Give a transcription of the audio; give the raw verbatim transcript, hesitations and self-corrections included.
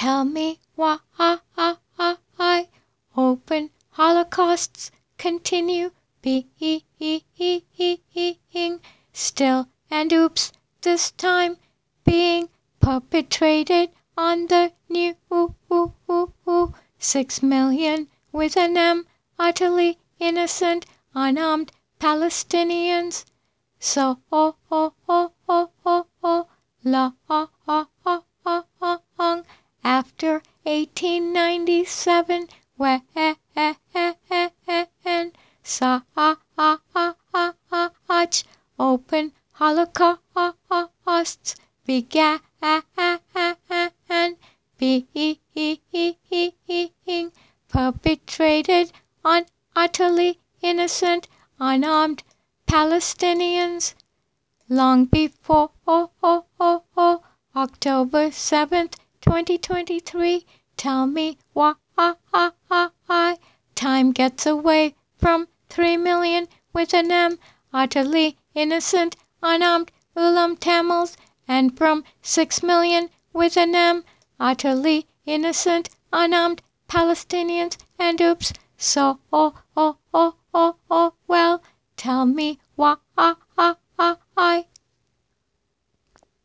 Tell me why open holocausts continue being still, and oops, this time being perpetrated on the new six million with an M utterly innocent unarmed Palestinians. So oh oh oh oh oh oh long after eighteen ninety-seven, when such open holocausts began being perpetrated on utterly innocent unarmed Palestinians. Long before October seventh, twenty twenty-three, tell me why time gets away from three million with an M utterly innocent unarmed Ulam Tamils, and from six million with an M utterly innocent unarmed Palestinians, and oops, so oh oh oh oh oh well, tell me why